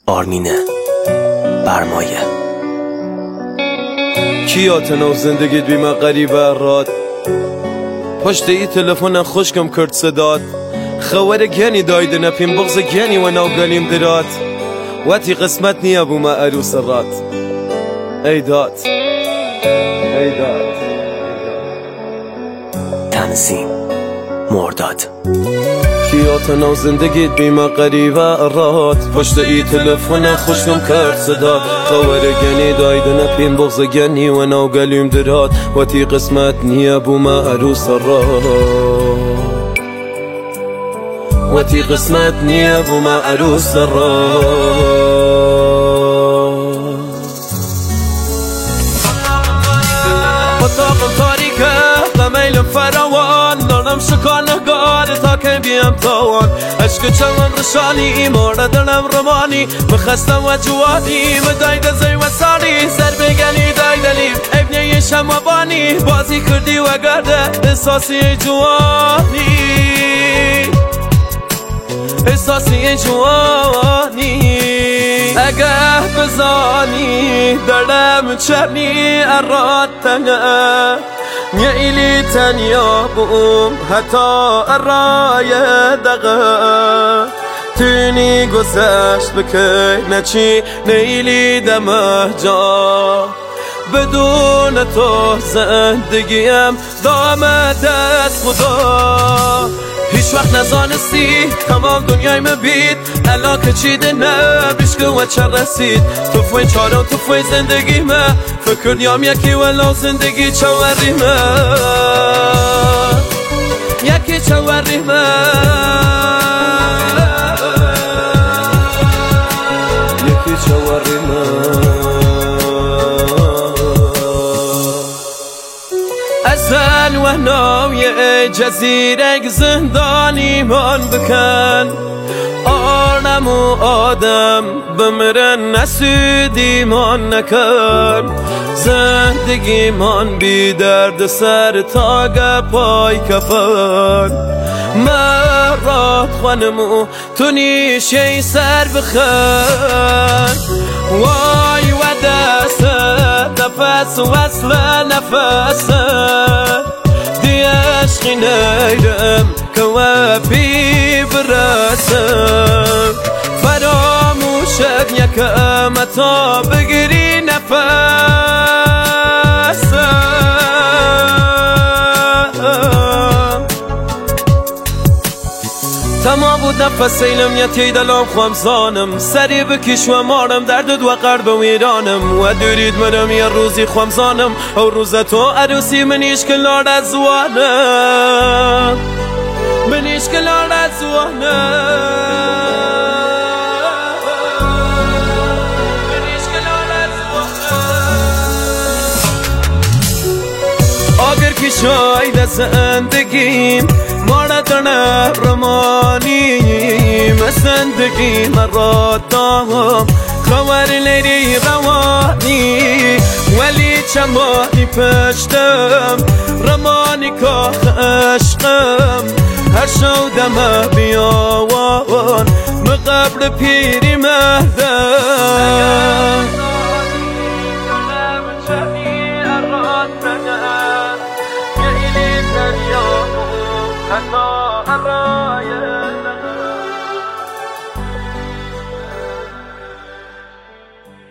آرمین برمایه. کیا تنو زندگیت بیمه غریبه راد، پشت ای تلفن خوشکم کرد صدات، خواره گنی دایده نپیم بغز گنی و نو گلیم درات، واتی قسمت نیا بوما عروس رات. ای داد ای داد. تنظیم مرداد. کیا تنو زندگیت بیمه غریبه راد، پشت ای تلفن خوشکم کرد صدات، خواره گنی دایده نپیم بغز گنی و نو گلیم درات، واتی قسمت نیا بوما عروس رات، واتی قسمت نیا بوما عروس رات. اتاقم تاریکه قمیل فراوان، دارم شکانگار تا که بیم تاوان، عشق چمم رشانی مورد دلم رمانی، بخستم و جوانی مداید زی و سانی، سر بگنی دایدلیم ابنی شموانی، بازی کردی و گرده احساسی جوانی، احساسی جوانی. اگه بزانی دلم چرنی اراد تنه، نیلی تنیا بوم حتی ارای دقه، تونی گذشت بکی نچی نیلی دمه جا، بدون تو زندگیم دامه دست خدا. هیچ وقت نزانستی تمام دنیای مبید الان که چیده نبیشکه و چه رسید، تو فوی چاره و تو فوی زندگی مه، فکر نیام یکی ولو زندگی چوری مه، یکی چوری مه، یکی چوری مه. ازل و ناوی جزیره زندانی من بکن، آرم و آدم بمرن نسودی من نکن، زندگی من بی درد سر تاگ پای کفن، مرات خانمو تو نیشه سر بخن، وای و دست نفس وصل نفس دی عشقی نیرم که و بی برسم، فراموشت یکم تا بگیری نفسم، تمام بود نفس ایلم یتی دلم خوامزانم، سری بکش و مارم دردد و قرب و ویرانم، و دورید مرم یه روزی خوامزانم، او روز تو عروسی منیش کلار از زوانم، منیش کلار از زوانم، منیش کلار از زوانم. آگر کی شاید زندگیم مردن رمانیم، زندگی مرا دام خوار لیری روانی، ولی چمانی پشتم رمانی کاخ عشقم، هر شودم بیاوان مقبر پیری مهدم.